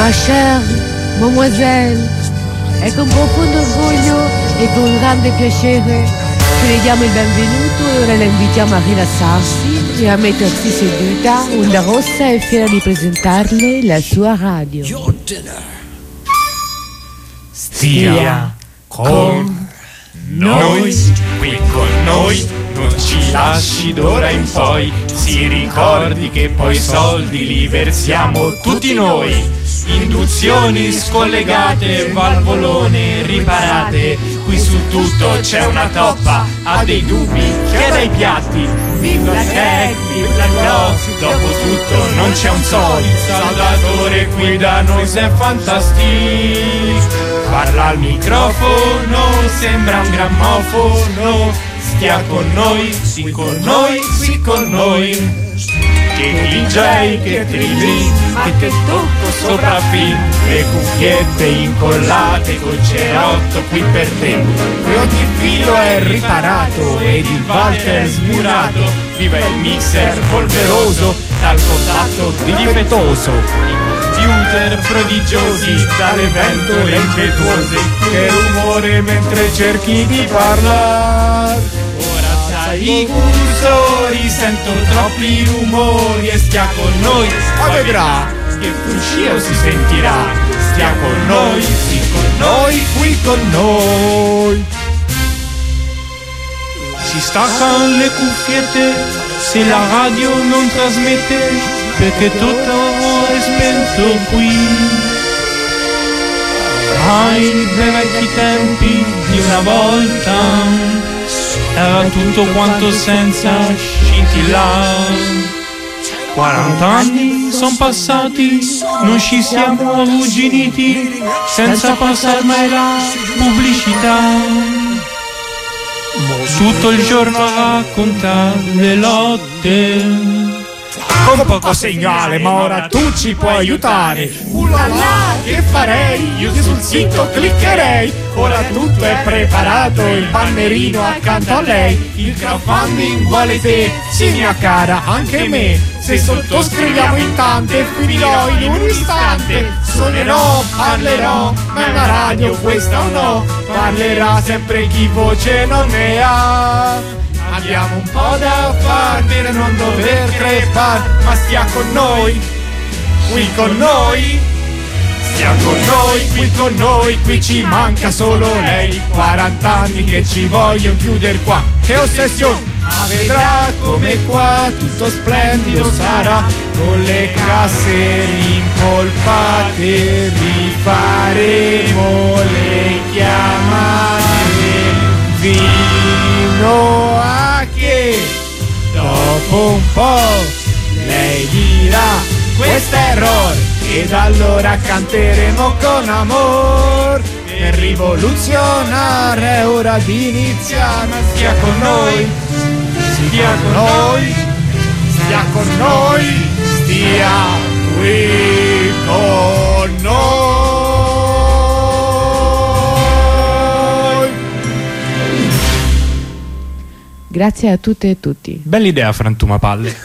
Ma chère mademoiselle, è con profondo orgoglio e con grande piacere che le diamo il benvenuto e ora la invitiamo a rilassarsi e a mettersi seduta. Onda Rossa è fiera di presentarle la sua radio. Stia con noi, qui con noi, non ci lasci d'ora in poi, si ricordi che poi i soldi li versiamo tutti noi. Induzioni scollegate, valvolone riparate, qui su tutto c'è una toppa, ha dei dubbi, chieda ai piatti, viva la tech, viva la gloss, dopo tutto non c'è un sol, il saldatore qui da noi se fantastico, parla al microfono, sembra un grammofono, stia con noi, sì con noi, sì con noi. Che DJ, che trilli, ma che tocco sopraffin, le cuffiette incollate col cerotto qui per te. Qui ogni filo è riparato ed il Walter smurato, viva il mixer polveroso dal contatto difettoso. Computer prodigiosi dalle ventole impetuose, che rumore mentre cerchi di parlare. I cursori, sento troppi rumori e stia con noi, ma vedrà che fruscio si sentirà. Stia con noi, sì con noi, qui con noi. Si staccano le cuffiette se la radio non trasmette, perché tutto è spento qui. Ai bei vecchi tempi di una volta era tutto quanto senza scintillare. 40 anni son passati, non ci siamo arrugginiti, senza passare mai la pubblicità. Tutto il giorno a raccontare le lotte, con poco segnale, ma ora tu ci puoi aiutare. Ulala, che farei? Io sul sito cliccherei. Ora tutto è preparato, il bannerino accanto a lei. Il crowdfunding vuole te, sì mia cara, anche me. Se sottoscriviamo in tante, finirò in un istante. Suonerò, parlerò, ma è una radio questa o no? Parlerà sempre chi voce non ne ha. Abbiamo un po' da far per non dover crepar, ma stia con noi, qui con noi. Stia con noi, qui ci manca solo lei. 40 anni che ci voglio chiudere qua, che ossessione! Ma vedrà come qua tutto splendido sarà, con le casse rimpolpate rifaremo le chiamate, fino a che dopo un po' lei dirà questo è errore, ed allora canteremo con amor. Per rivoluzionare è ora di iniziare, ma stia con noi, stia con noi, stia con noi, stia qui con noi. Grazie a tutte e tutti. Bella idea, frantumapalle.